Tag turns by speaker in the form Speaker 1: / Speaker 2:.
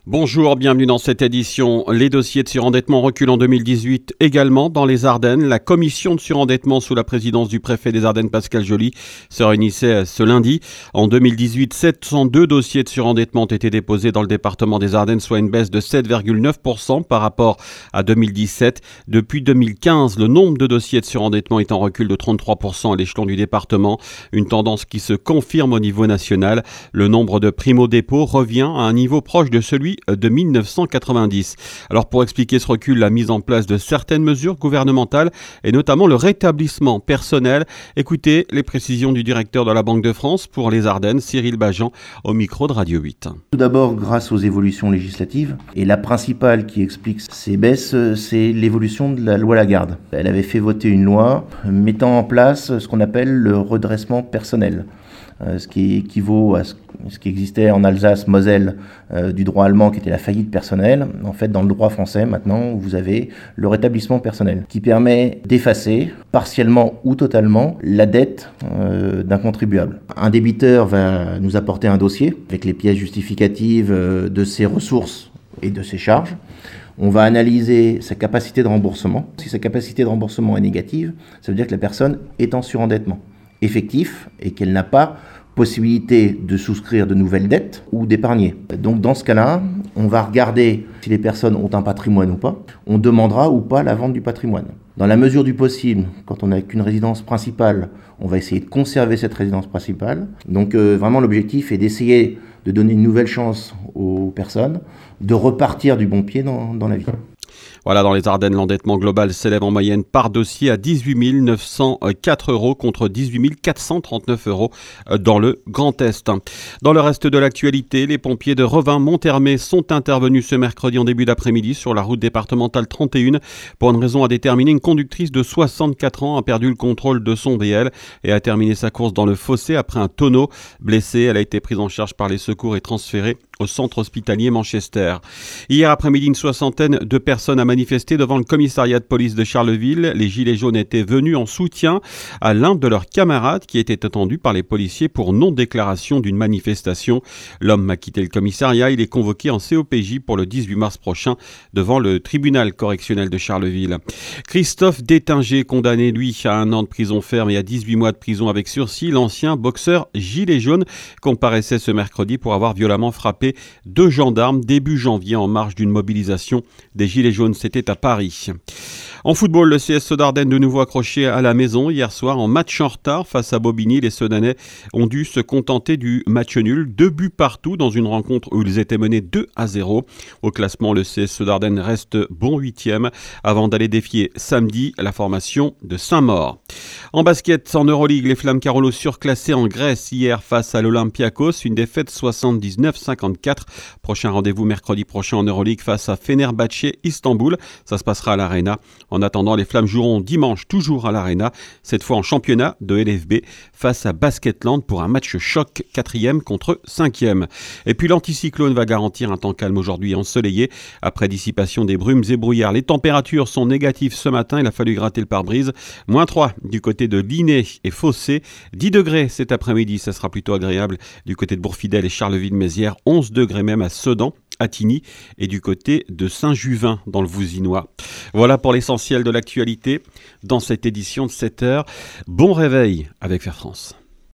Speaker 1: Bonjour, bienvenue dans cette édition. Les dossiers de surendettement reculent en 2018 également dans les Ardennes. La commission de surendettement sous la présidence du préfet des Ardennes, Pascal Joly, se réunissait ce lundi. En 2018, 702 dossiers de surendettement ont été déposés dans le département des Ardennes, soit une baisse de 7,9% par rapport à 2017. Depuis 2015, le nombre de dossiers de surendettement est en recul de 33% à l'échelon du département. Une tendance qui se confirme au niveau national. Le nombre de primo-dépôts revient à un niveau proche de celui de 1990. Alors pour expliquer ce recul, la mise en place de certaines mesures gouvernementales et notamment le rétablissement personnel. Écoutez les précisions du directeur de la Banque de France pour les Ardennes, Cyril Bajan, au micro de Radio 8.
Speaker 2: Tout d'abord, grâce aux évolutions législatives, et la principale qui explique ces baisses, c'est l'évolution de la loi Lagarde. Elle avait fait voter une loi mettant en place ce qu'on appelle le redressement personnel. Ce qui équivaut à ce qui existait en Alsace-Moselle du droit allemand qui était la faillite personnelle. En fait, dans le droit français, maintenant, vous avez le rétablissement personnel qui permet d'effacer, partiellement ou totalement, la dette d'un contribuable. Un débiteur va nous apporter un dossier avec les pièces justificatives de ses ressources et de ses charges. On va analyser sa capacité de remboursement. Si sa capacité de remboursement est négative, ça veut dire que la personne est en surendettement effectif et qu'elle n'a pas possibilité de souscrire de nouvelles dettes ou d'épargner. Donc dans ce cas-là, on va regarder si les personnes ont un patrimoine ou pas. On demandera ou pas la vente du patrimoine. Dans la mesure du possible, quand on n'a qu'une résidence principale, on va essayer de conserver cette résidence principale. Donc vraiment l'objectif est d'essayer de donner une nouvelle chance aux personnes, de repartir du bon pied dans la vie.
Speaker 1: Voilà, dans les Ardennes, l'endettement global s'élève en moyenne par dossier à 18 904 € contre 18 439 € dans le Grand Est. Dans le reste de l'actualité, les pompiers de Revin-Monthermé sont intervenus ce mercredi en début d'après-midi sur la route départementale 31. Pour une raison à déterminer, une conductrice de 64 ans a perdu le contrôle de son BL et a terminé sa course dans le fossé après un tonneau. Blessée, elle a été prise en charge par les secours et transférée au centre hospitalier Manchester. Hier après-midi, une soixantaine de personnes a manifesté devant le commissariat de police de Charleville. Les gilets jaunes étaient venus en soutien à l'un de leurs camarades qui était attendu par les policiers pour non-déclaration d'une manifestation. L'homme a quitté le commissariat. Il est convoqué en COPJ pour le 18 mars prochain devant le tribunal correctionnel de Charleville. Christophe Détinger, condamné lui à 1 an de prison ferme et à 18 mois de prison avec sursis, l'ancien boxeur gilet jaune comparaissait ce mercredi pour avoir violemment frappé 2 gendarmes début janvier en marge d'une mobilisation des Gilets jaunes. C'était à Paris. En football, le CS Dardennes de nouveau accroché à la maison hier soir en match en retard face à Bobigny. Les Sedanais ont dû se contenter du match nul. 2 buts partout dans une rencontre où ils étaient menés 2-0. Au classement, le CS Dardennes reste bon 8e avant d'aller défier samedi la formation de Saint-Maur. En basket, en Euroleague, les Flammes Carolo surclassées en Grèce hier face à l'Olympiakos. Une défaite 79-54. Prochain rendez-vous mercredi prochain en Euroleague face à Fenerbahçe Istanbul. Ça se passera à l'Arena. En attendant, les Flammes joueront dimanche toujours à l'Arena, cette fois en championnat de LFB face à Basketland pour un match choc 4e contre 5e. Et puis l'anticyclone va garantir un temps calme aujourd'hui ensoleillé. Après dissipation des brumes et brouillards, les températures sont négatives ce matin. Il a fallu gratter le pare-brise. -3 du côté de Linné et Fossé. 10 degrés cet après-midi, ça sera plutôt agréable du côté de Bourfidèle et Charleville-Mézières. 11 degrés même à Sedan, Attigny et du côté de Saint-Juvin dans le Vouzinois. Voilà pour l'essentiel de l'actualité dans cette édition de 7h. Bon réveil avec Fair France.